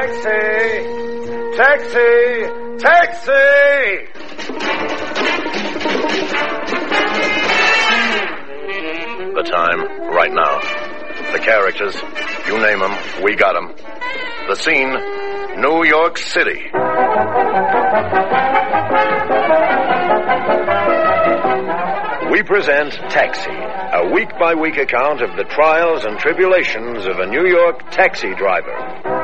Taxi! Taxi! Taxi! The time, right now. The characters, you name them, we got them. The scene, New York City. We present Taxi, a week-by-week account of the trials and tribulations of a New York taxi driver.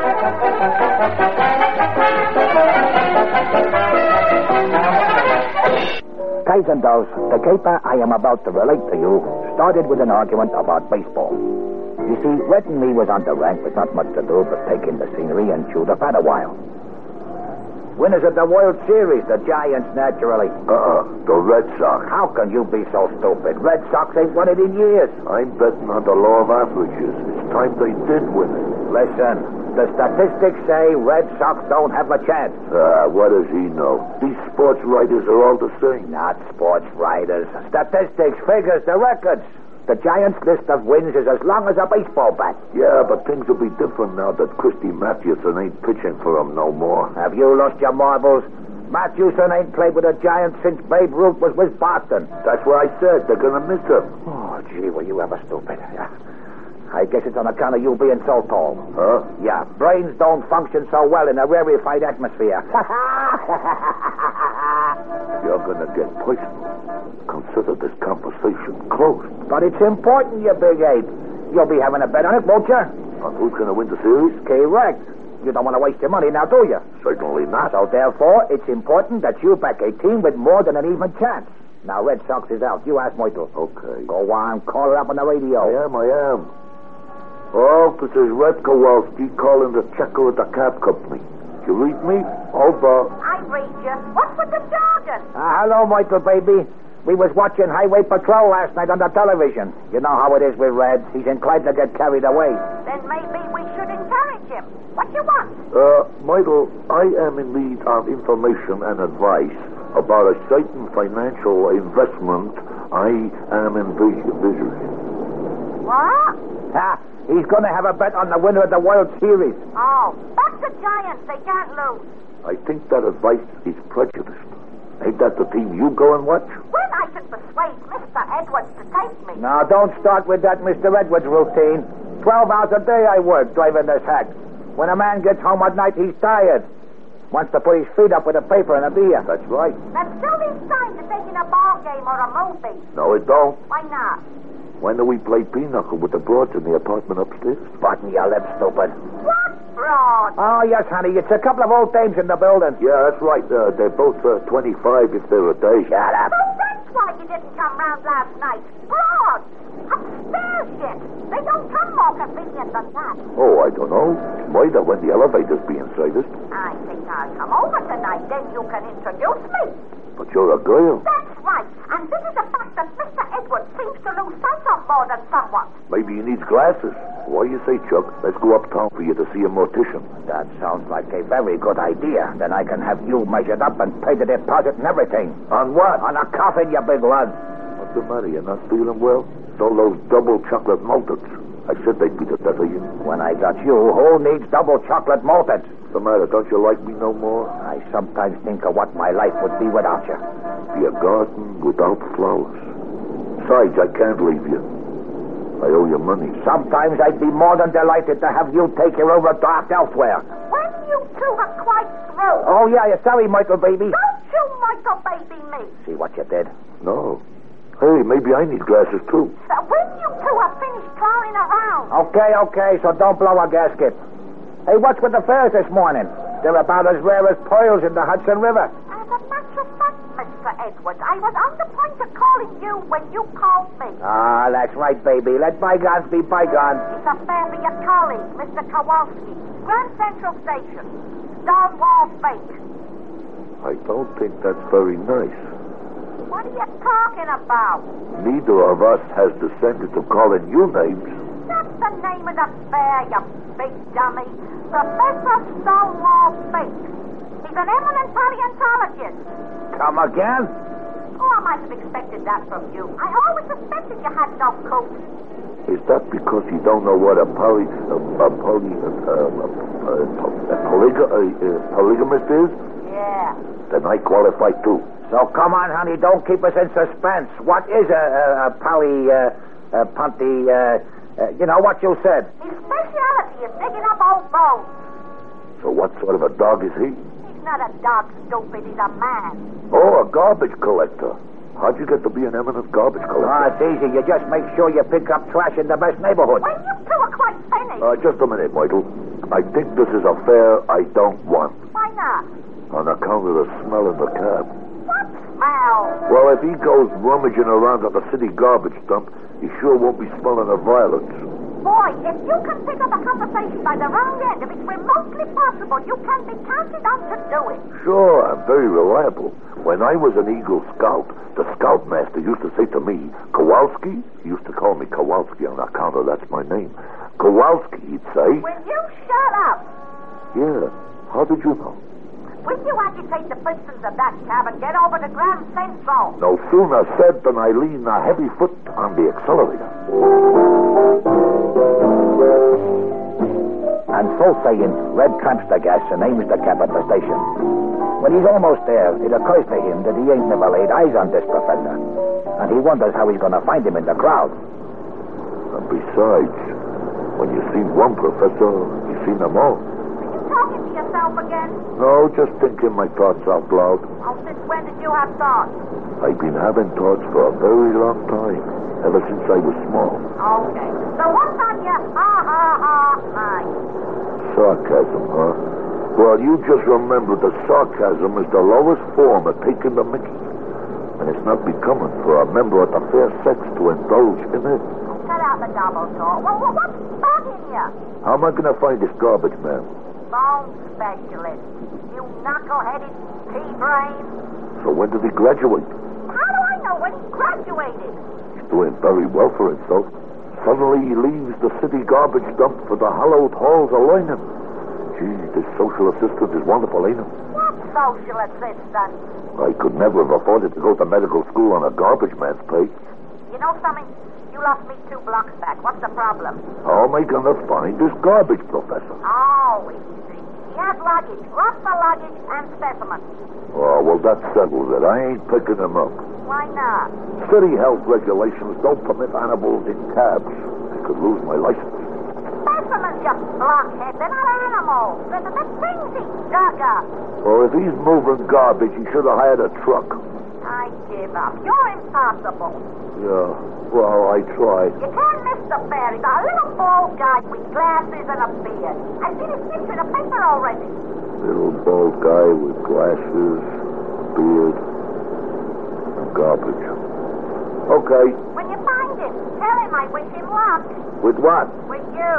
Guys and dolls, the caper I am about to relate to you started with an argument about baseball. You see, Red and me was on the rank with not much to do but take in the scenery and chew the fat a while. Winners of the World Series, the Giants, naturally. The Red Sox. How can you be so stupid? Red Sox ain't won it in years. I'm betting on the law of averages. It's time they did win it. Listen, the statistics say Red Sox don't have a chance. What does he know? These sports writers are all the same. Not sports writers. Statistics, figures, the records. The Giants' list of wins is as long as a baseball bat. Yeah, but things will be different now that Christy Mathewson ain't pitching for them no more. Have you lost your marbles? Mathewson ain't played with the Giants since Babe Ruth was with Boston. That's what I said. They're going to miss him. Oh, gee, were you ever stupid? I guess it's on account of you being so tall. Huh? Yeah, brains don't function so well in a rarefied atmosphere. You're going to get personal. Consider this conversation closed. But it's important, you big ape. You'll be having a bet on it, won't you? On who's going to win the series? Correct. You don't want to waste your money now, do you? Certainly not. So therefore, it's important that you back a team with more than an even chance. Now, Red Sox is out. You ask Myrtle. Okay. Go on, call her up on the radio. I am. Oh, this is Red Kowalski calling the checker at the cab company. You read me? Over. I read you. What's with the jargon? Hello, Michael, baby. We was watching Highway Patrol last night on the television. You know how it is with Red. He's inclined to get carried away. Then maybe we should encourage him. What you want? Michael, I am in need of information and advice about a certain financial investment I am envisioning. What? He's going to have a bet on the winner of the World Series. Oh, that's the Giants. They can't lose. I think that advice is prejudiced. Ain't that the team you go and watch? When I can persuade Mr. Edwards to take me. Now, don't start with that Mr. Edwards routine. 12 hours a day I work driving this hack. When a man gets home at night, he's tired. Wants to put his feet up with a paper and a beer. That's right. That still leaves time to take in a ball game or a movie. No, it don't. Why not? When do we play pinochle with the broads in the apartment upstairs? Button your lips, stupid. What broad? Oh, yes, honey. It's a couple of old dames in the building. Yeah, that's right. They're both 25 if they're a day. Shut up. So that's why you didn't come round last night. Broad. Upstairs yet. They don't come more convenient than that. Oh, I don't know. Might have when the elevator's being serviced. I think I'll come over tonight. Then you can introduce me. But you're a girl. That's right. And this is a fact that Mr. Edwards seems to lose sight of more than somewhat. Maybe he needs glasses. What do you say, Chuck? Let's go uptown for you to see a mortician. That sounds like a very good idea. Then I can have you measured up and pay the deposit and everything. On what? On a coffin, you big lug. What's the matter? You're not feeling well? It's all those double chocolate malteds. I said they'd be the death of you. When I got you, who needs double chocolate malted? What's the matter? Don't you like me no more? I sometimes think of what my life would be without you. Be a garden without flowers. Besides, I can't leave you. I owe you money. Sometimes I'd be more than delighted to have you take your overdraft elsewhere. When you two are quite through. Oh, yeah, you're sorry, Michael, baby. Don't you, Michael, baby, me. See what you did? No. Hey, maybe I need glasses, too. When you two are finished clowning around. Okay, so don't blow a gasket. Hey, what's with the fares this morning? They're about as rare as pearls in the Hudson River. As a matter of fact, Mr. Edwards, I was on the point of calling you when you called me. Ah, that's right, baby. Let bygones be bygones. It's a fare for your colleague, Mr. Kowalski. Grand Central Station. Stonewall Fake. I don't think that's very nice. What are you talking about? Neither of us has descended to calling you names. That's the name of the fare, you big dummy. Professor Stonewall Fake. He's an eminent paleontologist. Come again? Oh, I might have expected that from you. I always suspected you had no coat. Is that because you don't know what a polygamist is? Yeah. Then I qualify too. So come on, honey, don't keep us in suspense. What is a you know what you said? His specialty is digging up old bones. So what sort of a dog is he? He's not a dog, stupid. He's a man. Oh, a garbage collector. How'd you get to be an eminent garbage collector? It's easy. You just make sure you pick up trash in the best neighborhood. When you two are quite finished. Just a minute, Michael. I think this is a fare I don't want. Why not? On account of the smell in the cab. What smell? Well, if he goes rummaging around at the city garbage dump, he sure won't be smelling of violence. Boy, if you can pick up a conversation by the wrong end, if it's remotely possible, you can be counted on to do it. Sure, I'm very reliable. When I was an Eagle Scout, the scoutmaster used to say to me, Kowalski, he used to call me Kowalski on account of that's my name. Kowalski, he'd say. Will you shut up? Yeah, how did you know? Will you agitate the pistons of that cab and get over to Grand Central? No sooner said than I leaned a heavy foot on the accelerator. And full saying, Red tramps the gas and aims the cab at the station. When he's almost there, it occurs to him that he ain't never laid eyes on this professor. And he wonders how he's going to find him in the crowd. And besides, when you see one professor, you see them all. Are you talking to yourself again? No, just thinking my thoughts out loud. Oh, since when did you have thoughts? I've been having thoughts for a very long time, ever since I was small. Okay. So what's on your mind? Sarcasm, huh? Well, you just remember that sarcasm is the lowest form of taking the mickey. And it's not becoming for a member of the fair sex to indulge in it. Cut out the double talk. What's bugging you? How am I going to find this garbage man? Bone specialist. You knuckle-headed pea-brain. So when did he graduate? How do I know when he graduated? He's doing very well for himself. Suddenly he leaves the city garbage dump for the hallowed halls of learning. Gee, this social assistant is wonderful, ain't it? What social assistant? I could never have afforded to go to medical school on a garbage man's pay. You know something? You lost me 2 blocks back. What's the problem? How am I going to find this garbage professor? Oh, easy. He has luggage. Lots of luggage and specimens. Oh, well, that settles it. I ain't picking him up. Why not? City health regulations don't permit animals in cabs. I could lose my license. Specimens, you blockhead. They're not animals. They're things he dug up. Well, if he's moving garbage, he should have hired a truck. I give up. You're impossible. Yeah, well, I tried. You can't miss the bear. He's a little bald guy with glasses and a beard. I've seen his picture in the paper already. Little bald guy with glasses, beard, and garbage. Okay. When you find him, tell him I wish him luck. With what? With you.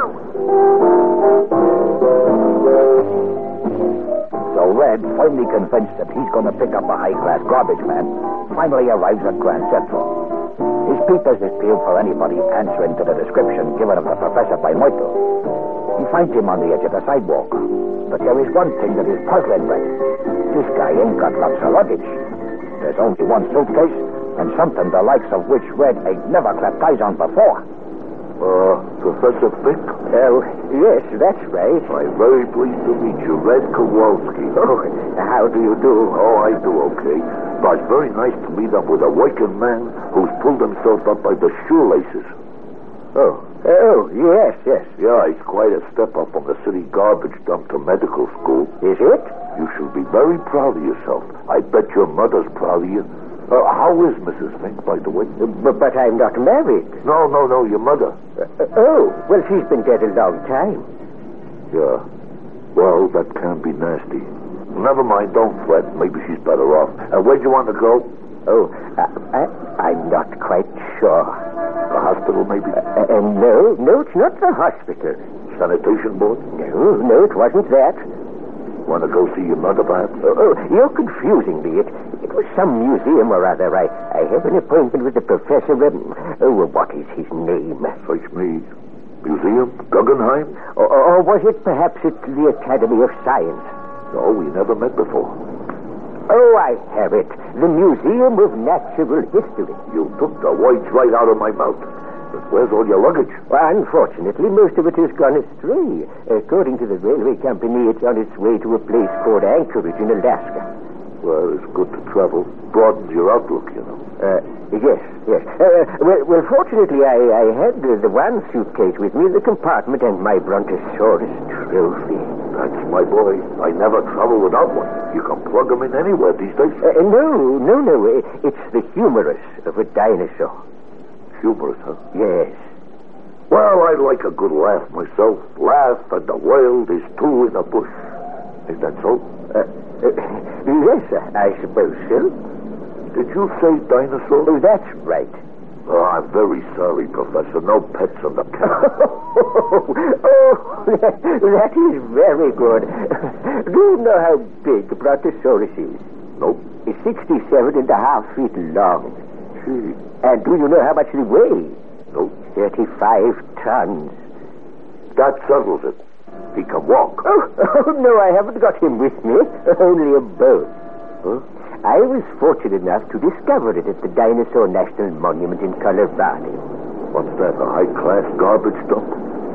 So Red, finally convinced that he's going to pick up a high-class garbage man, finally arrives at Grand Central. His peepers is peeled for anybody answering to the description given of the professor by Michael. He finds him on the edge of the sidewalk. But there is one thing that is puzzling Red. This guy ain't got lots of luggage. There's only one suitcase, and something the likes of which Red ain't never clapped eyes on before. Professor Fink? Oh, yes, that's right. I'm very pleased to meet you, Red Kowalski. Oh, how do you do? Oh, I do okay. But it's very nice to meet up with a working man who's pulled himself up by the shoelaces. Oh, yes. Yeah, it's quite a step up from the city garbage dump to medical school. Is it? You should be very proud of yourself. I bet your mother's proud of you. How is Mrs. Fink, by the way? But I'm not married. No, your mother. Well, she's been dead a long time. Yeah. Well, that can be nasty. Never mind, don't fret. Maybe she's better off. Where'd you want to go? Oh, I'm not quite sure. The hospital, maybe? No, it's not the hospital. Sanitation board? No, it wasn't that. Want to go see your mother, perhaps? Oh, you're confusing me. It was some museum or other. I have an appointment with the professor. What is his name? Search me. Museum? Guggenheim? Or was it perhaps at the Academy of Science? No, we never met before. Oh, I have it. The Museum of Natural History. You took the words right out of my mouth. Where's all your luggage? Well, unfortunately, most of it has gone astray. According to the railway company, it's on its way to a place called Anchorage in Alaska. Well, it's good to travel. Broadens your outlook, you know. Yes. Well, fortunately, I had the one suitcase with me in the compartment and my Brontosaurus trophy. That's my boy. I never travel without one. You can plug them in anywhere these days. No. It's the humerus of a dinosaur. Humorous, huh? Yes. Well, I like a good laugh myself. Laugh and the world is two in the bush. Is that so? Yes, I suppose so. Did you say dinosaur? Oh, that's right. Oh, I'm very sorry, Professor. No pets on the cab. That is very good. Do you know how big the Brontosaurus is? Nope. It's 67.5 feet long. Gee. And do you know how much they weigh? Nope. 35 tons. That settles it. He can walk. Oh, no, I haven't got him with me. Only a bone. Huh? I was fortunate enough to discover it at the Dinosaur National Monument in Colorado. What's that, a high-class garbage dump?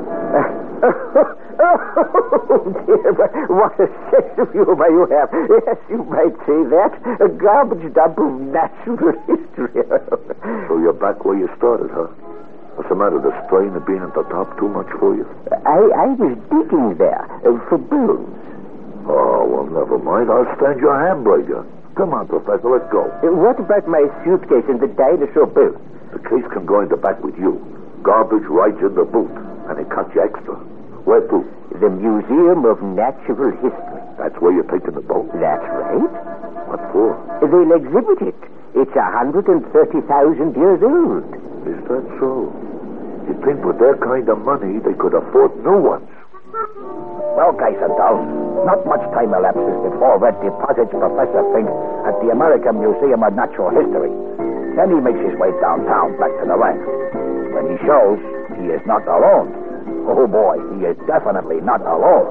Oh, dear, what a sense of humor you have. Yes, you might say that. A garbage dump of natural history. So you're back where you started, huh? What's the matter? The strain of being at the top too much for you? I was digging there for bones. Oh, well, never mind. I'll stand your hamburger. Come on, Professor, let's go. What about my suitcase and the dinosaur boot? The case can go in the back with you. Garbage right in the boot, and it costs you extra. Where to? The Museum of Natural History. That's where you're taking the boat? That's right. What for? They'll exhibit it. It's 130,000 years old. Is that so? You'd think with their kind of money, they could afford new ones. Well, guys and dolls, not much time elapses before Red deposits Professor Fink at the American Museum of Natural History. Then he makes his way downtown back to the ranch. When he shows, he is not alone. Oh, boy, he is definitely not alone.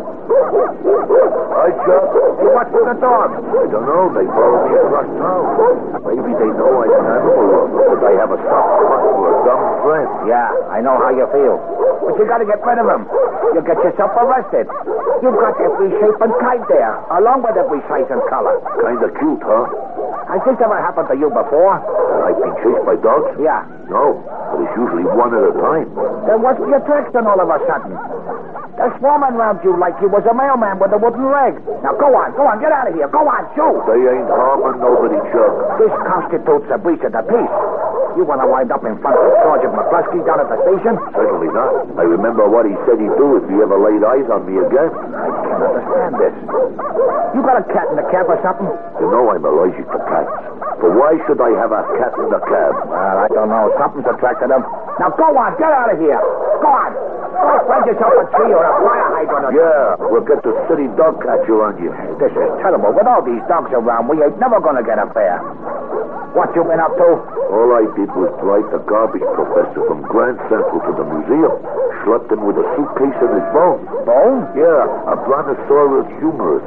Hi, Chuck. Hey, what's with the dog? I don't know. They followed me across town. Maybe they know I'm an animal lover, but I have a soft spot for a dumb friend. Yeah, I know how you feel. But you gotta get rid of him. You'll get yourself arrested. You've got every shape and kind there, along with every size and color. Kind of cute, huh? Has this ever happened to you before? I've been chased by dogs? Yeah. No, but it's usually one at a time. Then what's the attraction all of a sudden? They're swarming around you like you was a mailman with a wooden leg. Now go on, get out of here. Go on, shoot. They ain't harming nobody, Chuck. This constitutes a breach of the peace. You want to wind up in front of Sergeant McCluskey down at the station? Certainly not. I remember what he said he'd do if he ever laid eyes on me again. I can't understand this. You got a cat in the cab or something? You know I'm allergic to cats. But why should I have a cat in the cab? Well, I don't know. Something's attracted him. Now go on, get out of here. Go on. Go find yourself a tree or a fire hydrant. Yeah, we'll get the city dog catcher on you. This is terrible. With all these dogs around, we ain't never gonna get a fare. What you been up to? All I did was drive the garbage professor from Grand Central to the museum. Schlepped him with a suitcase and his bone. Bone? Yeah, a Brontosaurus humerus.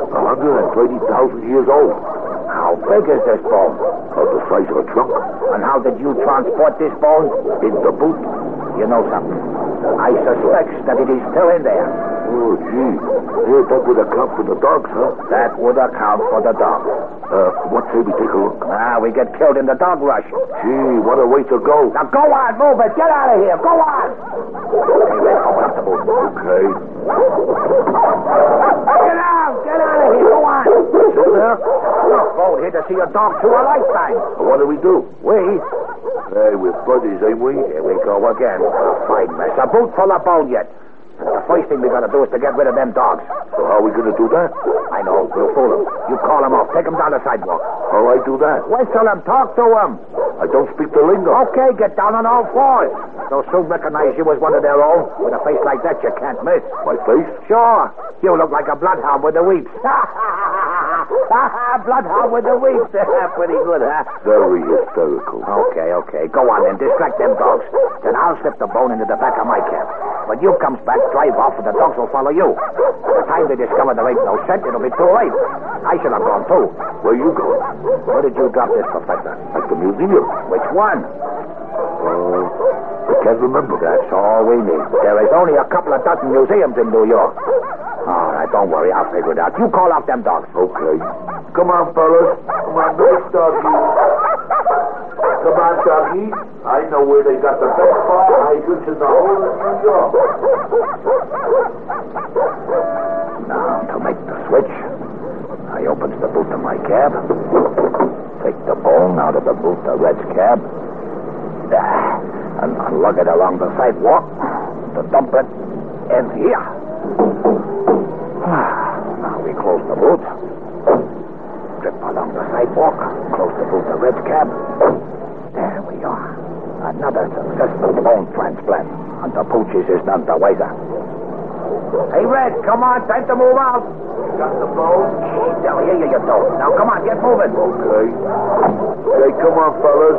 130,000 years old. How big is this bone? About the size of a trunk. And how did you transport this bone? In the boot. You know something? I suspect that it is still in there. Oh, gee. Yeah, that would account for the dogs, huh? That would account for the dog. What say we take a look? We get killed in the dog rush. Gee, what a way to go. Now go on, move it. Get out of here. Go on. Hey, let's open up the boot. Okay. Get out of here. Go on. Sit there. Look, road here to see a dog through a lifetime. What do we do? We? Hey, we're buddies, ain't we? Here we go again. A fine mess. A boot full of bone yet. And the first thing we gotta do is to get rid of them dogs. So how are we gonna do that? I know. We'll fool them. You call them off. Take them down the sidewalk. How I do that? Whistle them. Talk to them. I don't speak the lingo. Okay, get down on all fours. They'll soon recognize you as one of their own. With a face like that, you can't miss. My face? Sure. You look like a bloodhound with the weeps. Bloodhound with the weeps. Pretty good, huh? Very hysterical. Okay. Go on then. Distract them dogs. Then I'll slip the bone into the back of my cab. When you comes back, drive off, and the dogs will follow you. By the time they discover there ain't no scent, it'll be too late. I should have gone, too. Where you going? Where did you drop this, Professor? At the museum. Which one? I can't remember. That's all we need. There is only a couple of dozen museums in New York. All right, don't worry. I'll figure it out. You call off them dogs. Okay. Come on, fellas. Come on, nice doggy. Come on, doggy. I know where they got the best fire hydrants in the whole of New York. Now, to make the switch, I opens the boot of my cab. Take the bone out of the boot of Red's cab. And lug it along the sidewalk to dump it in here. Now we close the boot. Strip along the sidewalk. Close the boot of Red's cab. There we are. Another successful bone transplant. And the pooches is none the wiser. Hey, Red, come on. Time to move out. You got the bone? Now, here you don't. Now, come on. Get moving. Okay. Hey, come on, fellas.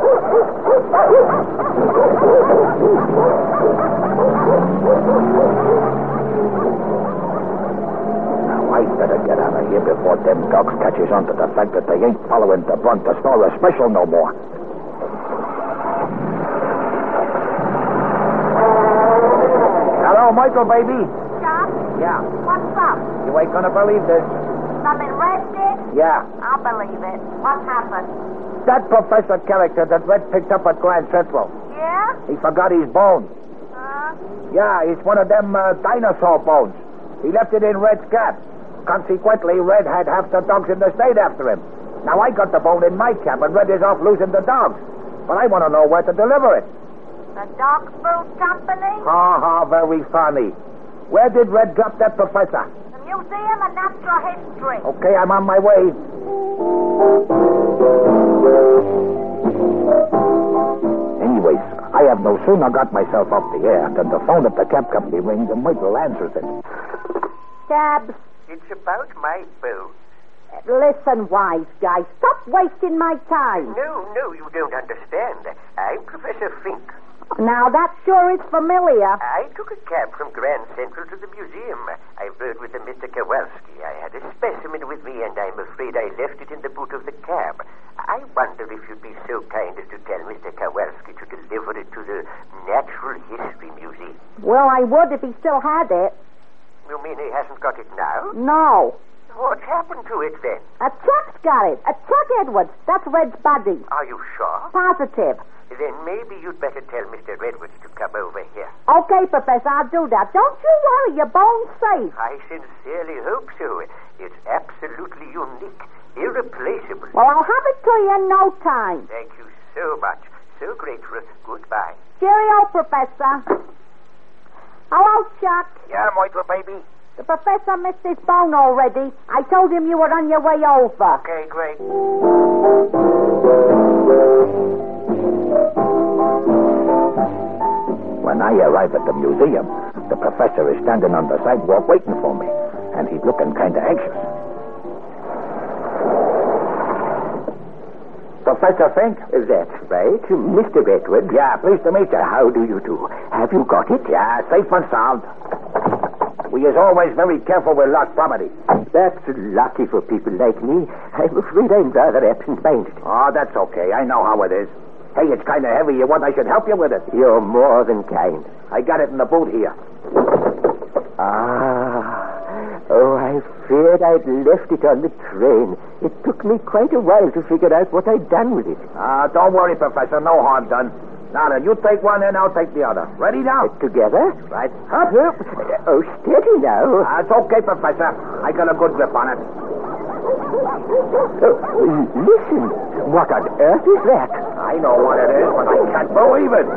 Now, I better get out of here before them dogs catches on to the fact that they ain't following the Bronte Snorer special no more. Hello, Michael, baby. John? Yeah. What's up? You ain't gonna believe this. Something Red did? Yeah. I'll believe it. What happened? That Professor character that Red picked up at Grand Central. Yeah? He forgot his bone. Huh? Yeah, it's one of them dinosaur bones. He left it in Red's cab. Consequently, Red had half the dogs in the state after him. Now, I got the bone in my cab, and Red is off losing the dogs. But I want to know where to deliver it. The dog food company? Ha, very funny. Where did Red drop that professor? The Museum of Natural History. Okay, I'm on my way. Anyways, I have no sooner got myself off the air than the phone at the cab company rings and Michael answers it. Cabs. It's about my bone. Listen, wise guy. Stop wasting my time. No, you don't understand. I'm Professor Fink. Now, that sure is familiar. I took a cab from Grand Central to the museum. I rode with a Mr. Kowalski. I had a specimen with me, and I'm afraid I left it in the boot of the cab. I wonder if you'd be so kind as to tell Mr. Kowalski to deliver it to the Natural History Museum. Well, I would if he still had it. You mean he hasn't got it now? No. What's happened to it, then? A Chuck's got it. A Chuck Edwards. That's Red's buddy. Are you sure? Positive. Then maybe you'd better tell Mr. Edwards to come over here. Okay, Professor, I'll do that. Don't you worry, your bone's safe. I sincerely hope so. It's absolutely unique, irreplaceable. Well, I'll have it to you in no time. Thank you so much. So grateful. Goodbye. Cheerio, Professor. Hello, Chuck. Yeah, Michael, baby. The professor missed his bone already. I told him you were on your way over. Okay, great. When I arrive at the museum, the professor is standing on the sidewalk waiting for me, and he's looking kind of anxious. Professor Fink? That's right. Mr. Edwards. Yeah, pleased to meet you. How do you do? Have you got it? Yeah, safe and sound. We is always very careful with lost property. That's lucky for people like me. I'm afraid I'm rather absent-minded. Oh, that's okay. I know how it is. Hey, it's kind of heavy. You want I should help you with it? You're more than kind. I got it in the boot here. Oh, I feared I'd left it on the train. It took me quite a while to figure out what I'd done with it. Don't worry, Professor. No harm done. Now then, you take one and I'll take the other. Ready now? Together? Right. Up. Oh, steady now. It's okay, Professor. I got a good grip on it. Listen. What on earth is that? I know what it is, but I can't believe it.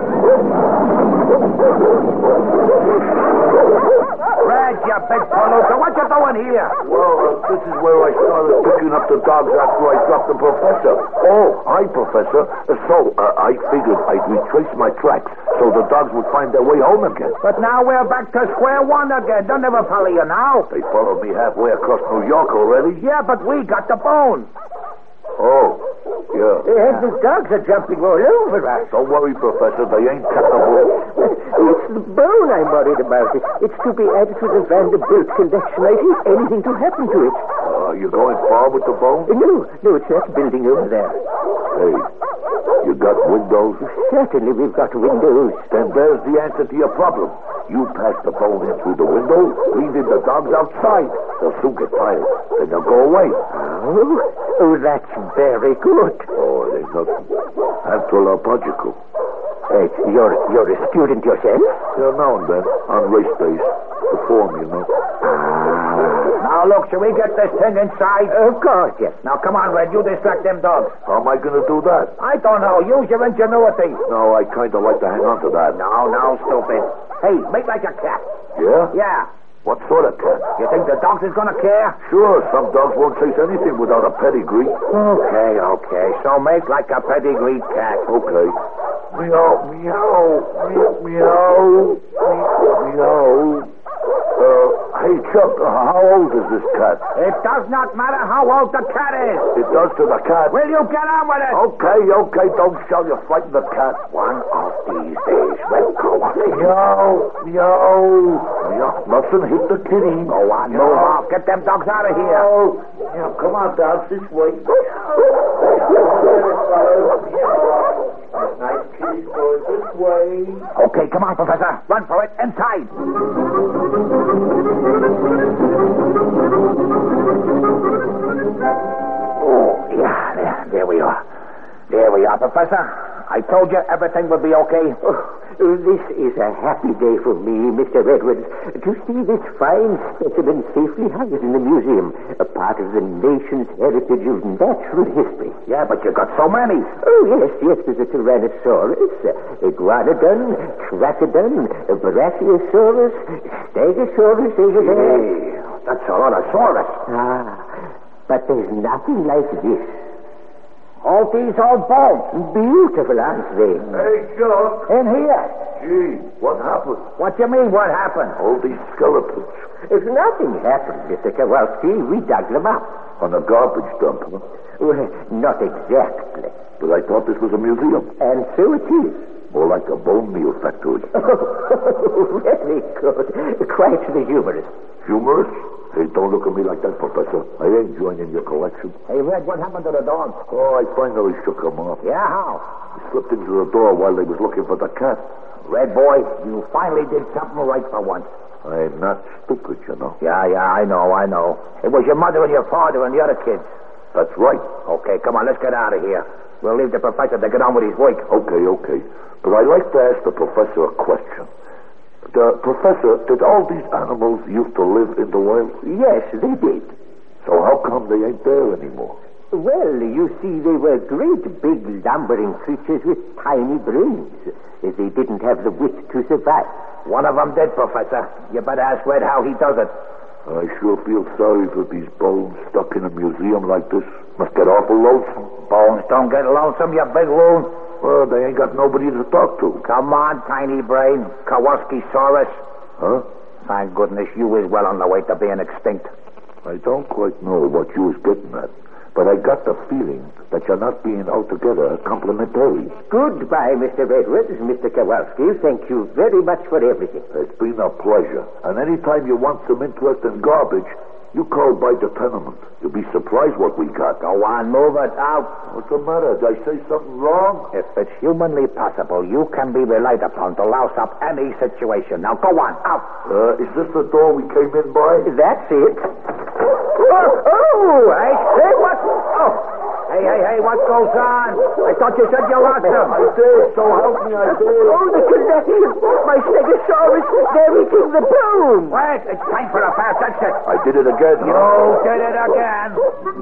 Red, you big palooka. What you doing here? Well, this is where I started picking up the dogs after I dropped the professor. Oh, hi, Professor. I figured I'd retrace my tracks so the dogs would find their way home again. But now we're back to square one again. Don't ever follow you now. They followed me halfway across New York already. Yeah, but we got the bone. Oh, yeah. The dogs are jumping all over us. Don't worry, Professor. They ain't cut the bone. It's the bone I'm worried about. It's to be added to the Vanderbilt collection. I hate anything to happen to it. Are you going far with the bone? No, it's that building over there. Hey, You got windows? Certainly we've got windows. Then there's the answer to your problem. You pass the bone in through the window, leaving the dogs outside. They'll soon get tired, and they'll go away. Oh, that's very good. Oh, it ain't nothing. Anthropological. You're a student yourself? Yeah, now and then, on race days. The form, you know. Now, look, shall we get this thing inside? Of course, yes. Now, come on, Red. You distract them dogs. How am I going to do that? I don't know. Use your ingenuity. No, I kind of like to hang on to that. No, stupid. Hey, make like a cat. Yeah? Yeah. What sort of cat? You think the dogs is going to care? Sure, some dogs won't chase anything without a pedigree. Okay. So make like a pedigreed cat. Okay. Meow, meow, meow, meow, meow. Hey, Chuck, how old is this cat? It does not matter how old the cat is. It does to the cat. Will you get on with it? Okay, don't shout. You frighten the cat. One of these days, Red Kowalski. Meow, meow, meow. Nothing hit the kitty. Go on, move off. Get them dogs out of here. Now, come on, dogs, this way. Nice kitty boys, this way. Okay, come on, Professor. Run for it. Inside. Oh, yeah, there we are. There we are, Professor. I told you everything would be okay. This is a happy day for me, Mr. Edwards, to see this fine specimen safely housed in the museum, a part of the nation's heritage of natural history. Yeah, but you got so many. Oh, yes, there's a Tyrannosaurus, Iguanodon, Trachodon, Brachiosaurus, Stegosaurus over there. Hey, that's a lot of saurus. But there's nothing like this. All these old bones. Beautiful, aren't they? Hey, Chuck. In here. Gee, what happened? What do you mean, what happened? All these skeletons. If nothing happened, Mr. Kowalski, we dug them up. On a garbage dump, huh? Well, not exactly. But I thought this was a museum. And so it is. More like a bone meal factory. Very good. Quite the humorous. Humorous? Hey, don't look at me like that, Professor. I ain't joining your collection. Hey, Red, what happened to the dogs? Oh, I finally shook them off. Yeah, how? He slipped into the door while they was looking for the cat. Red boy, you finally did something right for once. I'm not stupid, you know. Yeah, I know. It was your mother and your father and the other kids. That's right. Okay, come on, let's get out of here. We'll leave the professor to get on with his work. Okay. But I'd like to ask the professor a question. Professor, did all these animals used to live in the wild? Yes, they did. So how come they ain't there anymore? Well, you see, they were great big lumbering creatures with tiny brains. They didn't have the wit to survive. One of them did, Professor. You better ask Red how he does it. I sure feel sorry for these bones stuck in a museum like this. Must get awful lonesome. Bones don't get lonesome, you big loon. Well, they ain't got nobody to talk to. Come on, tiny brain. Kowalski-saurus. Huh? Thank goodness you is well on the way to being extinct. I don't quite know what you was getting at, but I got the feeling that you're not being altogether complimentary. Goodbye, Mr. Edwards, Mr. Kowalski. Thank you very much for everything. It's been a pleasure. And any time you want some interesting garbage, you call by the tenement. You'll be surprised what we got. Go on, move it out. What's the matter? Did I say something wrong? If it's humanly possible, you can be relied upon to louse up any situation. Now go on, out. Is this the door we came in by? That's it. I say what? Oh. Hey, what goes on? I thought you said you lost him. I did, so help me, I did. Oh, the connection. My Stegosaurus buried in the bone. Wait, it's time for a fast exit. I did it again. You did it again.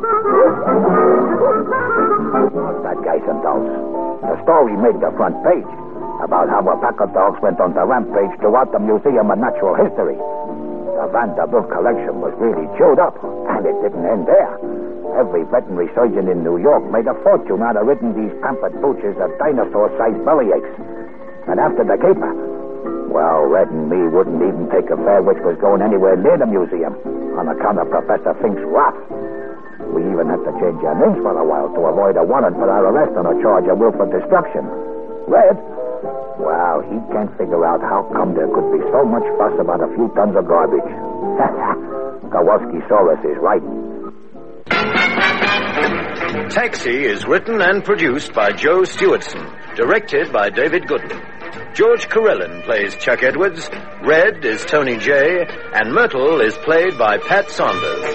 That guy's and dolls. The story made the front page about how a pack of dogs went on the rampage throughout the Museum of Natural History. The Vanderbilt collection was really chewed up, and it didn't end there. Every veterinary surgeon in New York made a fortune out of ridding these pampered pooches of dinosaur-sized bellyaches. And after the caper, well, Red and me wouldn't even take a fare which was going anywhere near the museum on account of Professor Fink's wrath. We even had to change our names for a while to avoid a warrant for our arrest on a charge of willful destruction. Red, well, he can't figure out how come there could be so much fuss about a few tons of garbage. Kowalski-saurus is right. Taxi is written and produced by Joe Stewardson, directed by David Goodman. George Carellin plays Chuck Edwards, Red is Tony Jay, and Myrtle is played by Pat Saunders.